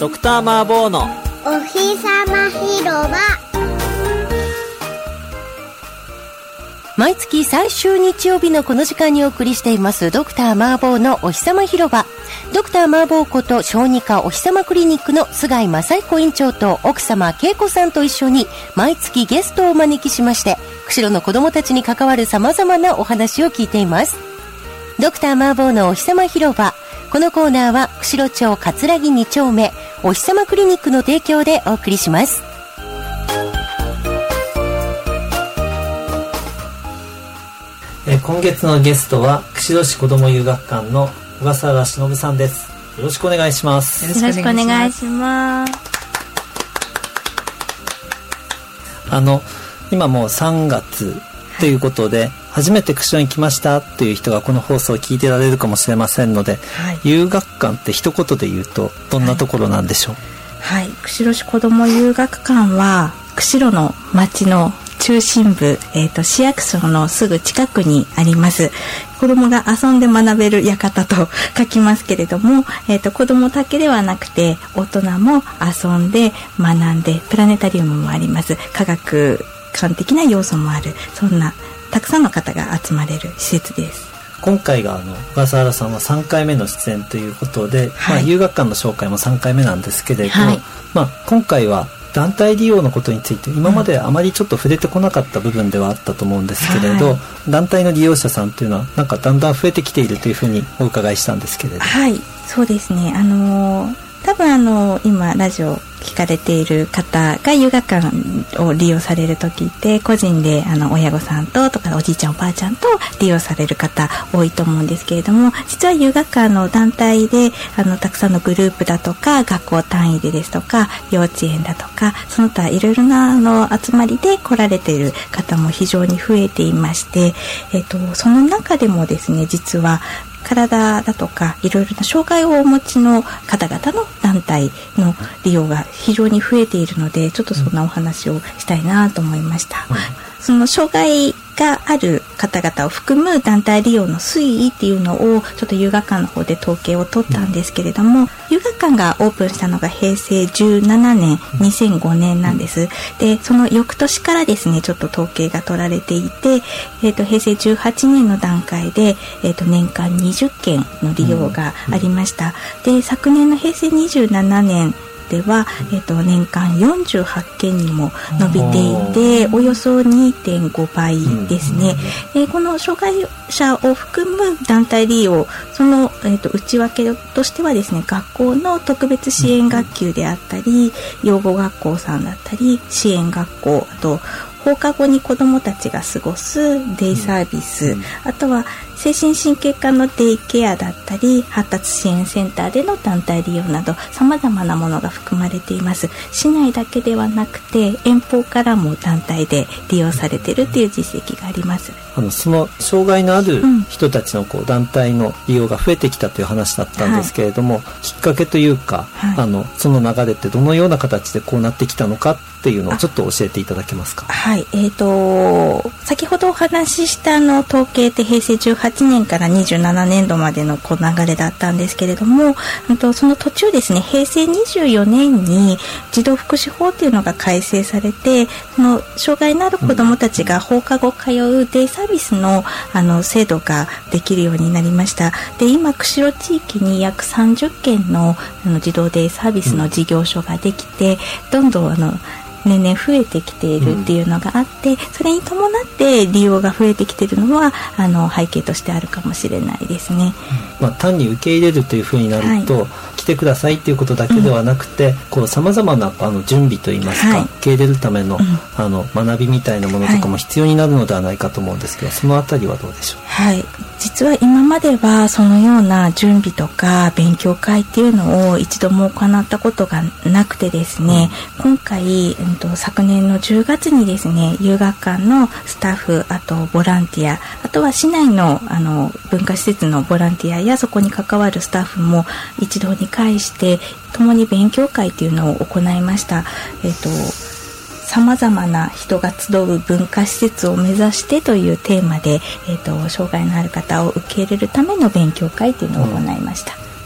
ドクターマーボーのお日様広場。 毎月最終日曜日のこの時間にお送りしていますドクターマーボーのお日様広場。ドクターマーボーこと小児科お日様クリニックの菅井正彦院長と奥様恵子さんと一緒に毎月ゲストをお招きしまして、釧路の子どもたちに関わる様々なお話を聞いています。ドクターマーボーのお日様広場。このコーナーは釧路町葛城2丁目お日様クリニックの提供でお送りします。 今月のゲストは釧路市子ども遊学館の小笠原忍さんです。よろしくお願いします。 よろしくお願いします。 今もう3月ということで、初めて釧路に来ましたという人がこの放送を聞いてられるかもしれませんので、遊学館って一言で言うとどんなところなんでしょう？ 釧路市子ども遊学館は釧路の町の中心部、市役所のすぐ近くにあります。子どもが遊んで学べる館と書きますけれども、子どもだけではなくて大人も遊んで学んで、プラネタリウムもあります。科学館的な要素もある、そんなたくさんの方が集まれる施設です。 今回が小笠原さんは3回目の出演ということで、遊学館の紹介も3回目なんですけれど、今回は団体利用のことについて今まであまりちょっと触れてこなかった部分ではあったと思うんですけれど、団体の利用者さんというのはなんかだんだん増えてきているというふうにお伺いしたんですけれど。 そうですね。多分今ラジオ聞かれている方が遊学館を利用される時って個人で親御さんとかおじいちゃんおばあちゃんと利用される方多いと思うんですけれども、実は遊学館の団体でたくさんのグループだとか学校単位でですとか幼稚園だとかその他いろいろな集まりで来られている方も非常に増えていまして、その中でもですね、実は体だとかいろいろな障害をお持ちの方々の団体の利用が非常に増えているので、ちょっとそんなお話をしたいなと思いました。その障害がある方々を含む団体利用の推移っていうのをちょっと遊学館の方で統計を取ったんですけれども、遊学館がオープンしたのが平成17年2005年なんです。でその翌年からですねちょっと統計が取られていて、平成18年の段階で、年間20件の利用がありました。で昨年の平成27年では、年間48件にも伸びていて、およそ 2.5 倍ですね。この障害者を含む団体利用、その、内訳としてはですね、学校の特別支援学級であったり、養護学校さんだったり、支援学校、あと放課後に子どもたちが過ごすデイサービス、あとは精神神経科のデイケアだったり発達支援センターでの団体利用など様々なものが含まれています。市内だけではなくて遠方からも団体で利用されているという実績があります。 その障害のある人たちの団体の利用が増えてきたという話だったんですけれども、きっかけというか、その流れってどのような形でこうなってきたのかっていうのをちょっと教えていただけますか？ 先ほどお話しした統計って平成18年から27年度までの流れだったんですけれども、その途中ですね、平成24年に児童福祉法っていうのが改正されて、その障害のある子どもたちが放課後通うデイサービスの制度ができるようになりました。で今釧路地域に約30件の児童デイサービスの事業所ができて、どんどん年々増えてきているっていうのがあって、それに伴って利用が増えてきているのは背景としてあるかもしれないですね。 単に受け入れるというふうになると、来てくださいっていうことだけではなくて、様々な準備といいますか、受け入れるための、学びみたいなものとかも必要になるのではないかと思うんですけど、そのあたりはどうでしょう？ 実は今まではそのような準備とか勉強会っていうのを一度も行ったことがなくてですね、今回、昨年の10月にですね、遊学館のスタッフ、あとボランティア、あとは市内の文化施設のボランティアやそこに関わるスタッフも一堂に会して共に勉強会というのを行いました。さまざまな人が集う文化施設を目指してというテーマで、障害のある方を受け入れるための勉強会というのを行いました。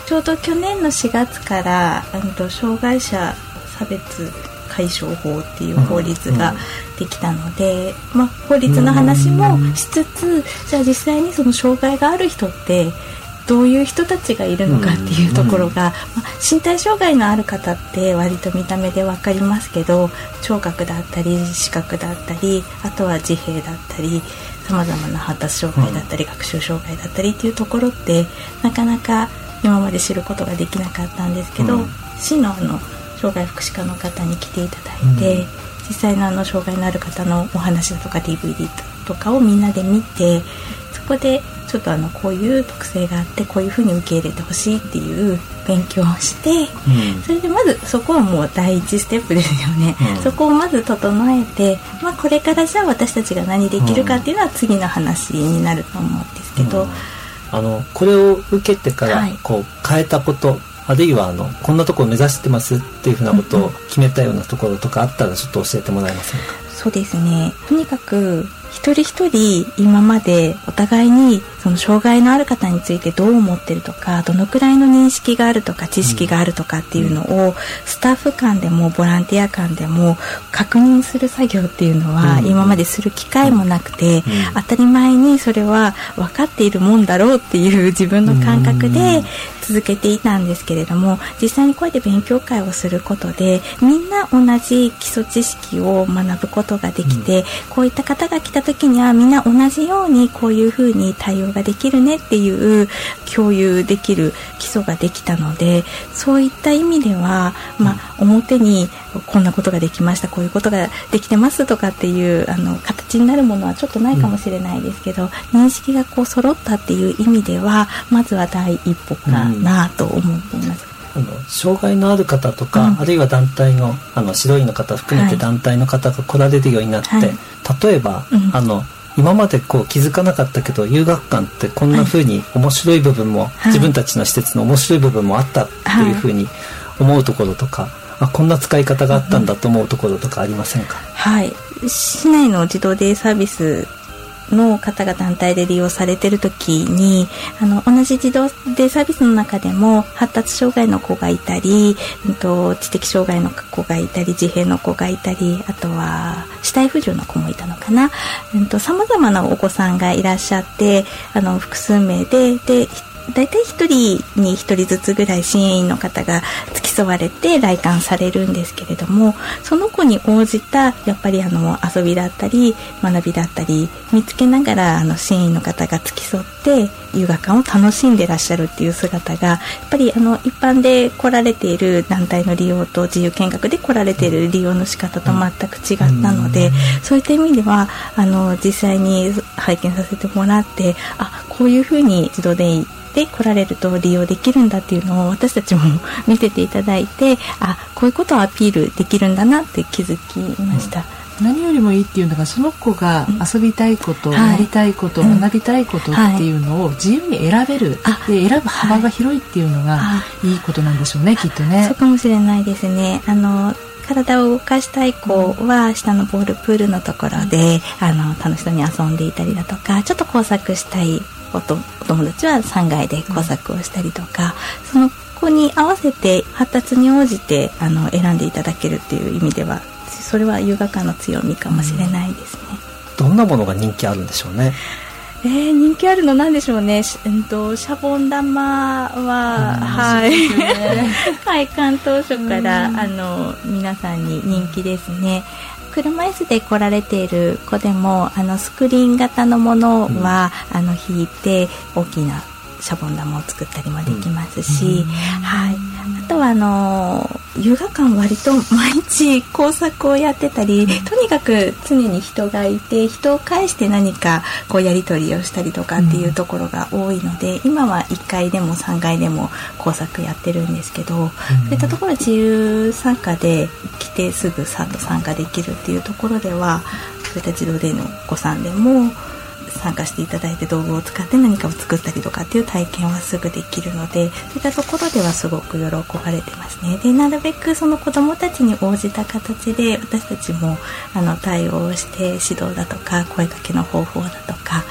ちょうど去年の4月から障害者差別解消法っていう法律ができたので、法律の話もしつつ、じゃあ実際にその障害がある人ってどういう人たちがいるのかっていうところが、身体障害のある方って割と見た目で分かりますけど、聴覚だったり視覚だったり、あとは自閉だったりさまざまな発達障害だったり、学習障害だったりっていうところってなかなか今まで知ることができなかったんですけど、市の障害福祉課の方に来ていただいて、実際の障害のある方のお話だとか DVD とかをみんなで見て、そこでちょっとこういう特性があってこういうふうに受け入れてほしいっていう勉強をして、それでまずそこはもう第一ステップですよね、そこをまず整えて、これからじゃあ私たちが何できるかっていうのは次の話になると思うんですけど、 これを受けてからこう変えたこと、あるいはこんなところを目指してますっていうふうなことを決めたようなところとかあったらちょっと教えてもらえませんか？ そうですね、とにかく一人一人今までお互いにその障害のある方についてどう思ってるとか、どのくらいの認識があるとか知識があるとかっていうのをスタッフ間でもボランティア間でも確認する作業っていうのは今までする機会もなくて、当たり前にそれは分かっているもんだろうっていう自分の感覚で続けていたんですけれども、実際にこうやって勉強会をすることでみんな同じ基礎知識を学ぶことができて、こういった方が来た時にはみんな同じようにこういうふうに対応ができるねっていう共有できる基礎ができたので、そういった意味では、表にこんなことができました、こういうことができてますとかっていう形になるものはちょっとないかもしれないですけど、認識がこう揃ったっていう意味ではまずは第一歩かなと思っています。 障害のある方とか、あるいは団体の指導員の方含めて団体の方が来られるようになって、例えば、今までこう気づかなかったけど遊学館ってこんな風に面白い部分も、自分たちの施設の面白い部分もあったっていう風に思うところとか、こんな使い方があったんだと思うところとかありませんか？ 市内の児童デイサービスの方が団体で利用されている時に同じ児童デイサービスの中でも発達障害の子がいたり、知的障害の子がいたり、自閉の子がいたり、あとは肢体不自由の子もいたのかな、様々なお子さんがいらっしゃって、複数名でだいたい1人に1人ずつぐらい支援員の方が付き添われて来館されるんですけれども、その子に応じたやっぱり遊びだったり学びだったり見つけながら支援員の方が付き添って遊学館を楽しんでらっしゃるっていう姿がやっぱり一般で来られている団体の利用と自由見学で来られている利用の仕方と全く違ったので、そういった意味では実際に拝見させてもらって、こういうふうに児童デイで来られると利用できるんだっていうのを私たちも見せていただいて、こういうことをアピールできるんだなって気づきました。 何よりもいいっていうのが、その子が遊びたいこと、やりたいこと、学びたいことっていうのを自由に選べる、で選ぶ幅が広いっていうのがいいことなんでしょうね、きっとね。 そうかもしれないですね。体を動かしたい子は下のボールプールのところで楽しそうに遊んでいたりだとか、ちょっと工作したいお友達は3階で工作をしたりとか、その子に合わせて発達に応じて選んでいただけるっていう意味では、それは遊学館の強みかもしれないですね。 どんなものが人気あるんでしょうね。 人気あるのなんでしょうね。シャボン玉は、開館当初から皆さんに人気ですね。車椅子で来られている子でもスクリーン型のものは、引いて大きなシャボン玉を作ったりもできますし、あとは遊学館割と毎日工作をやってたり、とにかく常に人がいて、人を介して何かこうやり取りをしたりとかっていうところが多いので、今は1階でも3階でも工作やってるんですけど、そういったところ自由参加で来てすぐさっと参加できるっていうところでは、そういった児童デイのお子さんでも参加していただいて道具を使って何かを作ったりとかっていう体験はすぐできるので、そういったところではすごく喜ばれてますね。で、なるべくその子どもたちに応じた形で私たちも対応して指導だとか声かけの方法だとか、あ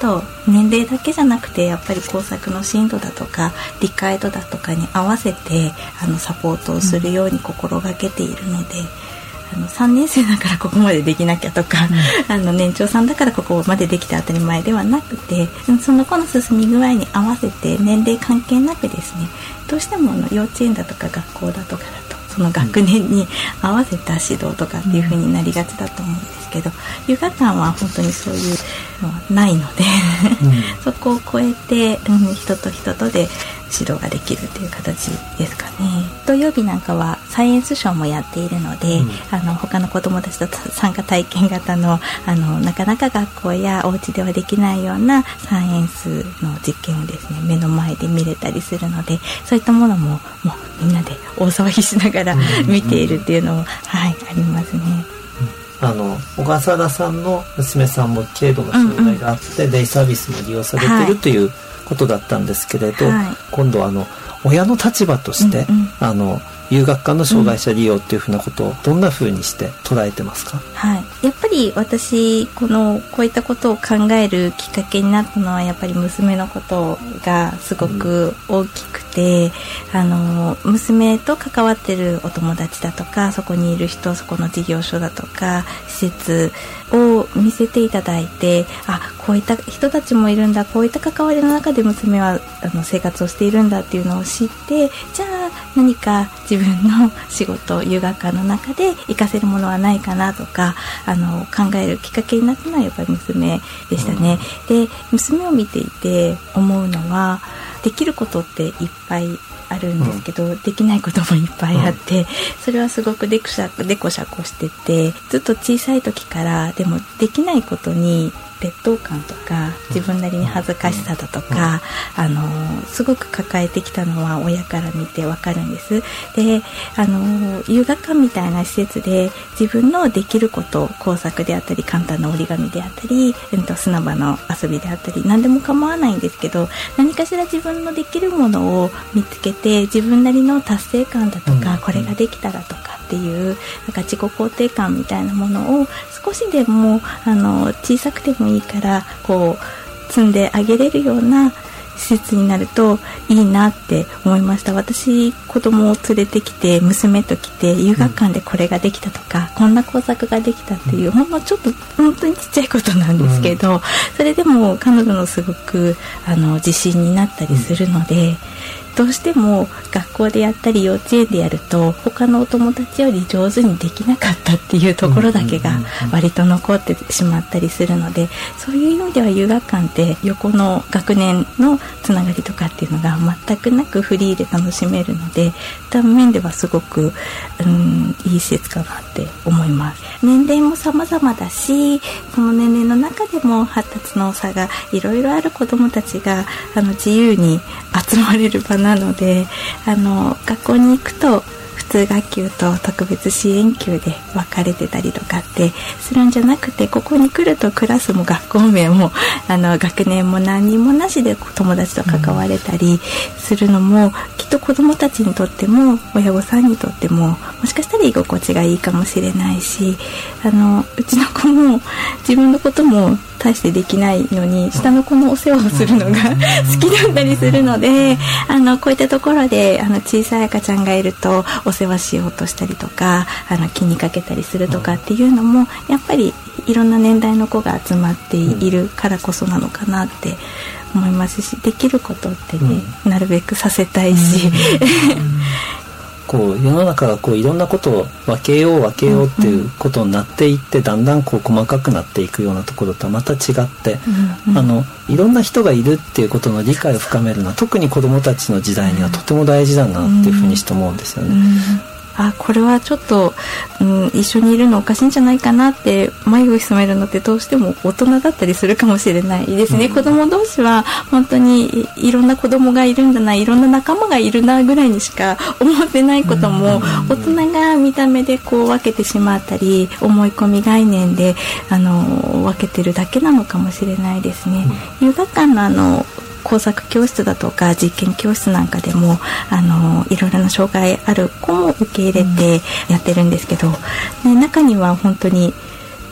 と年齢だけじゃなくてやっぱり工作の進度だとか理解度だとかに合わせてサポートをするように心がけているので、3年生だからここまでできなきゃとか、年長さんだからここまでできて当たり前ではなくて、その子の進み具合に合わせて年齢関係なくですね、どうしても幼稚園だとか学校だとかだとその学年に合わせた指導とかっていう風になりがちだと思うんですけど、遊学館は本当にそういうのはないのでそこを超えて、人と人とで指導ができるという形ですかね。土曜日なんかはサイエンスショーもやっているので、他の子どもたちと参加体験型の、なかなか学校やお家ではできないようなサイエンスの実験をですね目の前で見れたりするので、そういったものももうみんなで大騒ぎしながら見ているっていうのも、ありますね。 小笠原さんの娘さんも軽度の障害があって、デイサービスも利用されているということだったんですけれど、今度親の立場として、遊学館の障害者利用っていうふうなことをどんなふうにして捉えてますか？ やっぱり私こういったことを考えるきっかけになったのはやっぱり娘のことがすごく大きくて、娘と関わってるお友達だとかそこにいる人、そこの事業所だとか施設を見せていただいて、こういった人たちもいるんだ、こういった関わりの中で娘は生活をしているんだっていうのを知って、じゃあ何か自分の仕事、遊学館の中で活かせるものはないかなとか考えるきっかけになったのはやっぱり娘でしたね。で、娘を見ていて思うのは、できることっていっぱいあるんですけど、できないこともいっぱいあって、それはすごくデコシャコしてて、ずっと小さい時からでもできないことに劣等感とか自分なりに恥ずかしさだとか、すごく抱えてきたのは親から見てわかるんです。で、遊学館みたいな施設で自分のできること、工作であったり簡単な折り紙であったり、砂場の遊びであったり何でも構わないんですけど、何かしら自分のできるものを見つけて自分なりの達成感だとか、これができたらとかっていう自己肯定感みたいなものを少しでも小さくてもいいから積んであげれるような施設になるといいなって思いました。私、子供を連れてきて娘と来て遊学館でこれができたとか、こんな工作ができたっていう、ほんのちょっと本当にちっちゃいことなんですけど、それでも彼女のすごく自信になったりするので、どうしても学校でやったり幼稚園でやると他のお友達より上手にできなかったっていうところだけが割と残ってしまったりするので、そういう意味では遊学館って横の学年のつながりとかっていうのが全くなくフリーで楽しめるので、そういった面ではすごくいい施設かなって思います。年齢も様々だし、その年齢の中でも発達の差がいろいろある子どもたちが自由に集まれる場なので、学校に行くと普通学級と特別支援級で分かれてたりとかってするんじゃなくて、ここに来るとクラスも学校名も学年も何人もなしで友達と関われたりするのも、きっと子どもたちにとっても親御さんにとってももしかしたら居心地がいいかもしれないし、うちの子も自分のことも大してできないのに下の子のお世話をするのが好きだったりするので、こういったところで小さい赤ちゃんがいるとお世話しようとしたりとか気にかけたりするとかっていうのもやっぱりいろんな年代の子が集まっているからこそなのかなって思いますし、できることってね、なるべくさせたいし、 世の中がいろんなことを分けようっていうことになっていって、だんだん細かくなっていくようなところとはまた違って、いろんな人がいるっていうことの理解を深めるのは特に子どもたちの時代にはとても大事だなっていうふうにして思うんですよね。 これはちょっと、一緒にいるのおかしいんじゃないかなって眉を潜めるのってどうしても大人だったりするかもしれないですね。子供同士は本当にいろんな子供がいるんだな、いろんな仲間がいるなぐらいにしか思ってないことも、大人が見た目で分けてしまったり思い込み概念で分けてるだけなのかもしれないですね。遊学館の工作教室だとか実験教室なんかでもいろいろな障害ある子も受け入れてやってるんですけど、中には本当に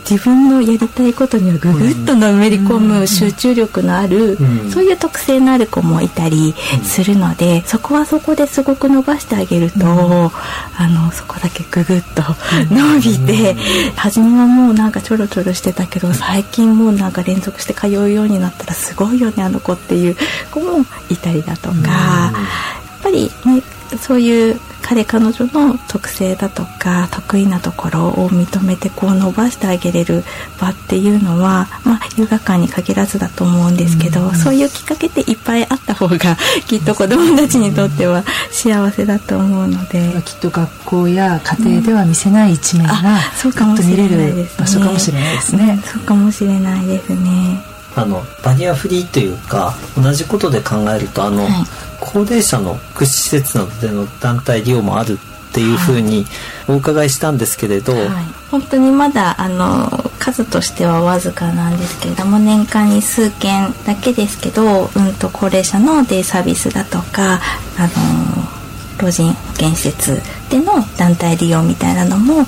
自分のやりたいことにはぐぐっとのめり込む集中力のある、そういう特性のある子もいたりするので、そこはそこですごく伸ばしてあげると、そこだけぐぐっと伸びて、初めはもうなんかちょろちょろしてたけど、最近もうなんか連続して通うようになったらすごいよねあの子っていう子もいたりだとか、やっぱりね、そういう彼女の特性だとか得意なところを認めてこう伸ばしてあげれる場っていうのは、遊学館に限らずだと思うんですけど、そういうきっかけっていっぱいあった方がきっと子どもたちにとっては幸せだと思うので、 きっと学校や家庭では見せない一面がそうかもしれないですね。 場所かもしれないですね。 そうかもしれないですね。 バリアフリーというか同じことで考えると高齢者の福祉施設などでの団体利用もあるっていうふうにお伺いしたんですけれど、 本当にまだ数としてはわずかなんですけれども、年間に数件だけですけど、高齢者のデイサービスだとか老人保健施設での団体利用みたいなのもあって、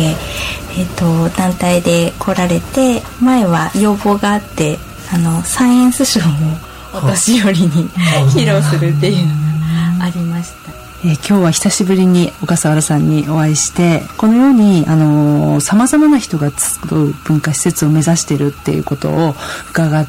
団体で来られて、前は要望があってサイエンスショーもお年寄りに披露するっていうのがありました。 今日は久しぶりに小笠原さんにお会いして、このように様々な人が集う文化施設を目指しているっていうことを伺って、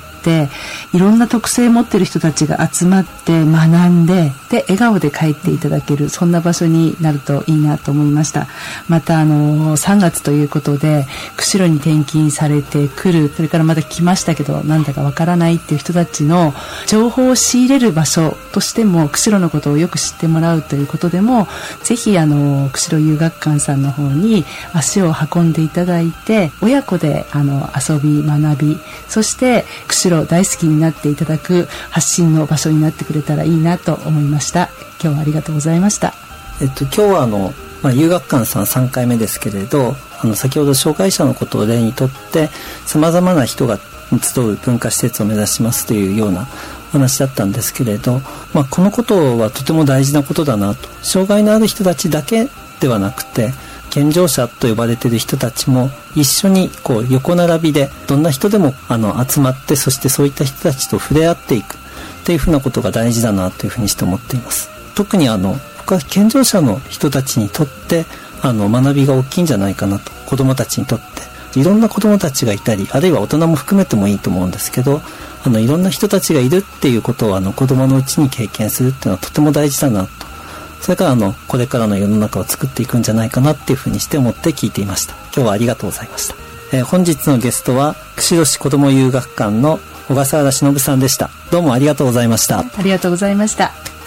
いろんな特性を持っている人たちが集まって学んで、笑顔で帰っていただける、そんな場所になるといいなと思いました。また3月ということで釧路に転勤されてくる、それからまた来ましたけどなんだかわからないっていう人たちの情報を仕入れる場所としても、釧路のことをよく知ってもらうということでも、ぜひ釧路遊学館さんの方に足を運んでいただいて、親子で遊び学び、そして釧路大好きになっていただく発信の場所になってくれたらいいなと思いました。今日はありがとうございました。 今日は遊学館さん3回目ですけれど、先ほど障害者のことを例にとって様々な人が集う文化施設を目指しますというようなお話だったんですけれど、このことはとても大事なことだなと。障害のある人たちだけではなくて、健常者と呼ばれている人たちも一緒に横並びでどんな人でも集まって、そしてそういった人たちと触れ合っていくっていうふうなことが大事だなというふうにして思っています。特に僕は健常者の人たちにとって学びが大きいんじゃないかなと。子どもたちにとっていろんな子どもたちがいたり、あるいは大人も含めてもいいと思うんですけど、いろんな人たちがいるっていうことを子どものうちに経験するっていうのはとても大事だなと。それからこれからの世の中を作っていくんじゃないかなっていうふうにして思って聞いていました。今日はありがとうございました。本日のゲストは釧路市子ども遊学館の小笠原忍さんでした。どうもありがとうございました。 ありがとうございました。